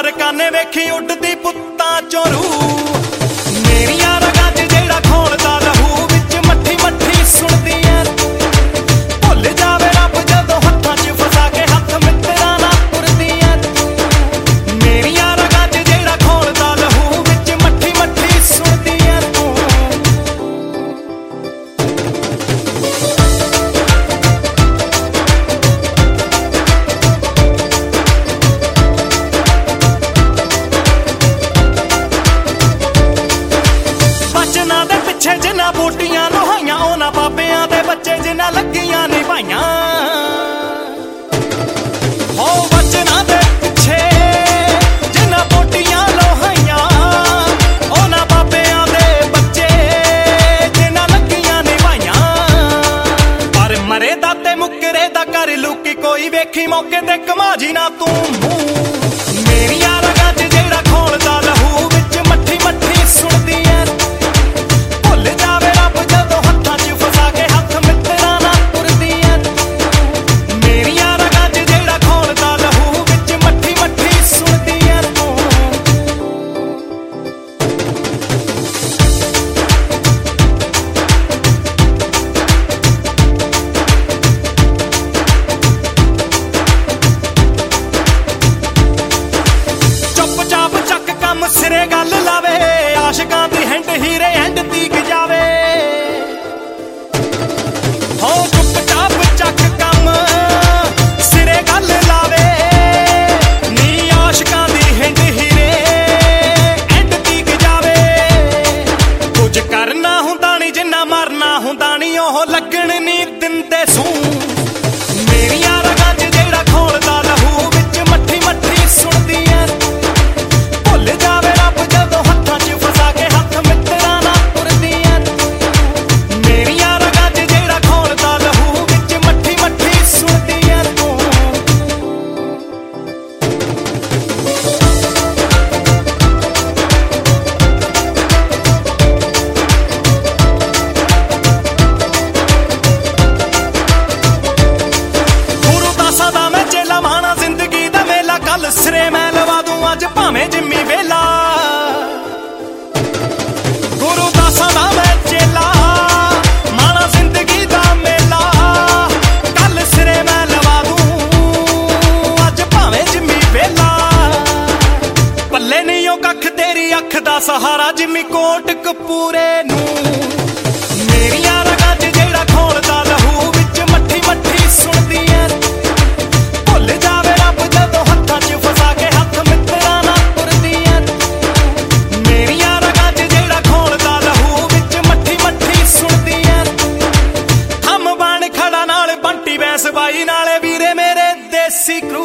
ਮਾਰ ਕਾਨੇ ਵੇਖੀ ਉੱਡਦੀ ਪੁੱਤਾਂ ਚੋਂ ਰੂਹ। ਮੇਰੀਆਂ ਰਗਾਂ 'ਚ ਜਿਹੜਾ ਖੋਲਦਾ ਲਹੂ ਵਿੱਚ ਮੱਠੀ ਮੱਠੀ ਸੁਣਦੀ ਐ ਤੂੰ। ਭੁੱਲ ਜਾਵੇ ਰੱਬ ਜਦੋਂ ਹੱਥਾਂ 'ਚ ਫਸਾ ਕੇ ਹੱਥ ਮਿੱਤਰਾਂ ਨਾਲ ਤੁਰਦੀ ਐ ਤੂੰ। ਮੇਰੀਆਂ ਰਗਾਂ 'ਚ ਜਿਹੜਾ ਖੋਲਦਾ ਲਹੂ ਵਿੱਚ ਮੱਠੀ ਮੱਠੀ ਸੁਣਦੀ ਐ ਤੂੰ। ਬਚਨਾਂ ਦੇ ਪਿੱਛੇ ਜਿਨ੍ਹਾਂ ਬੂਟੀਆਂ ਲੋਹਾਈਆਂ ਉਹਨਾਂ ਬਾਬਿਆਂ ਦੇ ਬੱਚੇ ਜਿਨ੍ਹਾਂ ਲੱਗੀਆਂ ਨੀ ਭਾਈਆਂ। ਹੋ ਬਚਨਾਂ ਦੇ ਪਿੱਛੇ ਜਿਨ੍ਹਾਂ ਬੂਟੀਆਂ ਲੋਹਾਈਆਂ ਉਹਨਾਂ ਬਾਬਿਆਂ ਦੇ ਬੱਚੇ ਜਿਨ੍ਹਾਂ ਲੱਗੀਆਂ ਨੀ ਭਾਈਆਂ। ਪਰ ਮਰੇ ਦਾ ਤੇ ਮੁੱਕਰੇ ਦਾ ਕਰ ਲੁਕੀ ਕੋਈ ਵੇਖੀ ਮੌਕੇ ਤੇ ਕਮਾ ਜੀ ਨਾ ਤੂੰ ਮੂੰਹ। ਮੇਰੀਆਂ ਰਗਾਂ 'ਚ ਜਿਹੜਾ ਖੋਲਦਾ ਲਹੂ ਵਿੱਚ ਮੱਠੀ ਮੱਠੀ ਸੁਣਦੀ ਐ। ਭੁੱਲ ਜਾਵੇ ਰੱਬ ਜਦੋਂ ਹੱਥਾਂ 'ਚ ਫਸਾ ਕੇ ਹੱਥ ਮਿੱਤਰਾਂ ਨਾਲ ਤੁਰਦੀ ਐ। ਮੇਰੀਆਂ ਰਗਾਂ 'ਚ ਜਿਹੜਾ ਖੋਲਦਾ ਲਹੂ ਵਿੱਚ ਮੱਠੀ ਮੱਠੀ ਸੁਣਦੀ ਐ ਤੂੰ। ਚੁੱਪ ਚਾਪ ਚੱਕ ਕੰਮ ਸਿਰੇ ਗੱਲ ਲਾਵੇ ਆਸ਼ਿਕਾਂ ਦੀ ਹਿੰਡ ਹੀਰੇ ਐਂਡ ਤੀਕ ਜਾਵੇ। ਹੋ ਚੁੱਪ ਚਾਪ ਚੱਕ ਕੰਮ ਸਿਰੇ ਗੱਲ ਲਾਵੇ ਨੀ ਆਸ਼ਿਕਾਂ ਦੀ ਹਿੰਡ ਹੀਰੇ ਐਂਡ ਤੀਕ ਜਾਵੇ। ਕੁਝ ਕਰਨਾ ਹੁੰਦਾ ਨੀ ਜਿੰਨਾ ਮਰਨਾ ਹੁੰਦਾ ਨੀ ਉਹ ਲੱਗਣ ਨੀ ਦਿੰਦੇ ਸੂ। ਮੇਰੀਆਂ ਰਗਾਂ 'ਚ ਜਿਹੜਾ ਖੋਲਦਾ ਲਹੂ ਵਿੱਚ ਮੱਠੀ ਮੱਠੀ ਸੁਣਦੀ ਐ। ਭੁੱਲ ਜਾਵੇ ਰੱਬ ਜਦੋਂ ਹੱਥਾਂ 'ਚ ਫਸਾ ਕੇ ਹੱਥ ਮਿੱਤਰਾਂ ਨਾਲ ਤੁਰਦੀ ਐ। ਮੇਰੀਆਂ ਰਗਾਂ 'ਚ ਜਿਹੜਾ ਖੋਲਦਾ ਲਹੂ ਵਿੱਚ ਮੱਠੀ ਮੱਠੀ ਸੁਣਦੀ ਐ ਤੂੰ। ਗੁਰੂ ਦਾਸਾਂ ਦਾ ਮੈਂ ਚੇਲਾ ਮਾਣਾ ਜ਼ਿੰਦਗੀ ਦਾ ਮੇਲਾ ਕੱਲ ਸਿਰੇ ਮੈਂ ਲਵਾ ਦੂੰ ਅੱਜ ਭਾਵੇਂ ਜਿੰਮੀ ਵੇਲਾ। ਗੁਰੂ ਦਾਸਾਂ ਦਾ ਮੈਂ ਚੇਲਾ ਮਾਣਾ ਜ਼ਿੰਦਗੀ ਦਾ ਮੇਲਾ ਕੱਲ ਸਿਰੇ ਮੈਂ ਲਵਾ ਦੂੰ ਅੱਜ ਭਾਵੇਂ ਜਿੰਮੀ ਵੇਲਾ। ਪੱਲੇ ਨਹੀਂ ਉਹ ਕੱਖ ਤੇਰੀ ਅੱਖ ਦਾ ਸਹਾਰਾ ਜਿੰਮੀ ਕੋਟ ਕਪੂਰੇ ਨੂੰ। ਮੇਰੀਆਂ ਰਗਾਂ 'ਚ ਜਿਹੜਾ ਖੋਲਦਾ ਲਹੂ ਵਿੱਚ ਮੱਠੀ ਮੱਠੀ ਸੁਣਦੀ ਐ। ਭੁੱਲ ਜਾਵੇ ਰੱਬ ਜਦੋਂ ਹੱਥਾਂ 'ਚ ਫਸਾ ਕੇ ਹੱਥ ਮਿੱਤਰਾਂ ਨਾਲ ਤੁਰਦੀ ਐ। ਮੇਰੀਆਂ ਰਗਾਂ 'ਚ ਜਿਹੜਾ ਖੋਲਦਾ ਲਹੂ ਵਿੱਚ ਮੱਠੀ ਮੱਠੀ ਸੁਣਦੀ ਐ। ਹਮ ਬਣ ਖੜਾ ਨਾਲ ਬੰਟੀ ਬੈਂਸ ਬਾਈ ਨਾਲੇ ਵੀਰੇ ਮੇਰੇ ਦੇਸੀ ਕਰੂ।